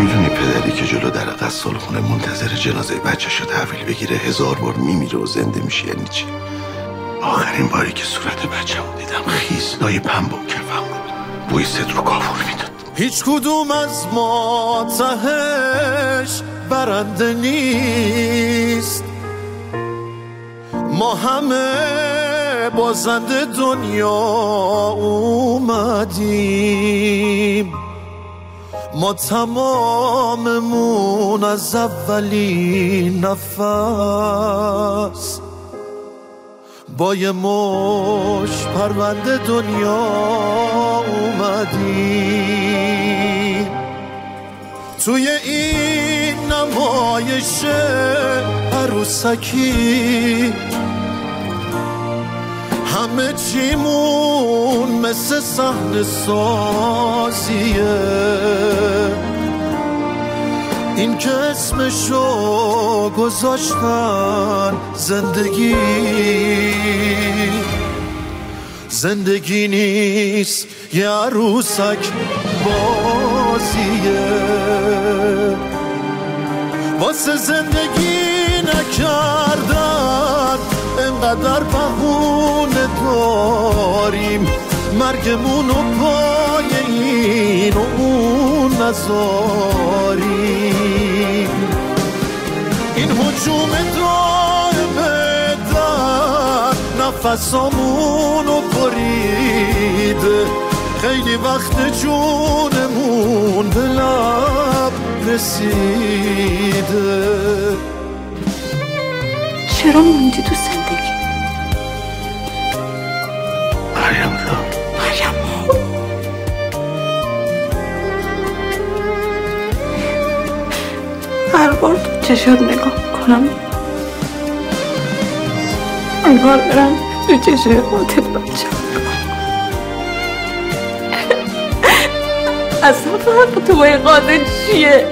میدونی پدری که جلو در غسالخونه منتظر جنازه بچه‌شو تحویل بگیره 1000 بار میمیره و زنده میشه یعنی چی؟ آخرین باری که صورت بچه‌مو دیدم خیس لای پنبه و کفم بود، بوی صدر و کافور میداد. هیچ کدوم از ما تهش برنده نیست، ما همه بازنده دنیا اومدیم، ما تماممون از اولین نفس با یه مش پرونده دنیا اومدیم. توی این نمایش عروسکی همه چیمون مثل صحنه سازیه، این که اسمشو گذاشتن زندگی، زندگی نیست یه عروسک بازیه. واسه زندگی نکردن انقدر بهونه داریم، مرگمونو پای این و اون نذاریم. این هجوم دائمه در نفسامونو بریده، خیلی وقت جونمون به لب رسیده. چرا موندی تو زندگی؟ مریم جان، مریم هر بار تو چشات نگاه کنم انگار برم تو چشای قاتل بچم. اصلا فرق تو با این قاتل چیه؟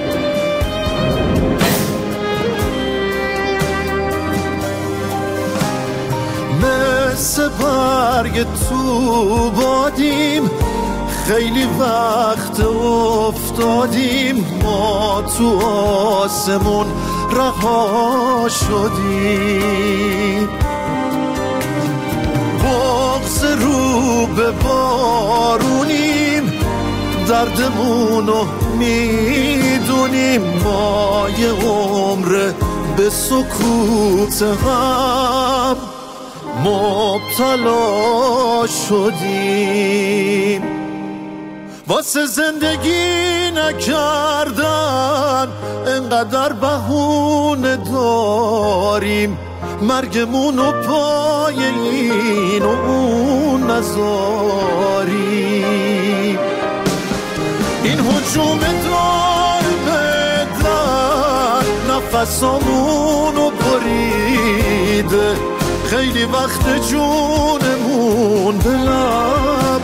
مثل برگ تو بادیم، خیلی وقت افتادیم، ما تو آسمون رها شدیم. بغض رو به بارونیم، دردمونو میدونیم، ما یه عمر به سکوت هم مبتلا شدیم. واسه زندگی نکردن انقدر بهونه داریم، مرگمونو پای این و اون نذاریم. این هجوم دائمه در نفسامونو بریده، خیلی وقت جونمون به لب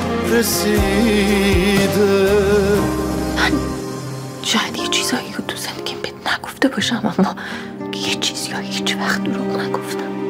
رسیده. من شاید یه چیزایی که تو زندگیم بهت نگفته باشم، اما یه چیزی هیچ وقت دروغ نگفتم.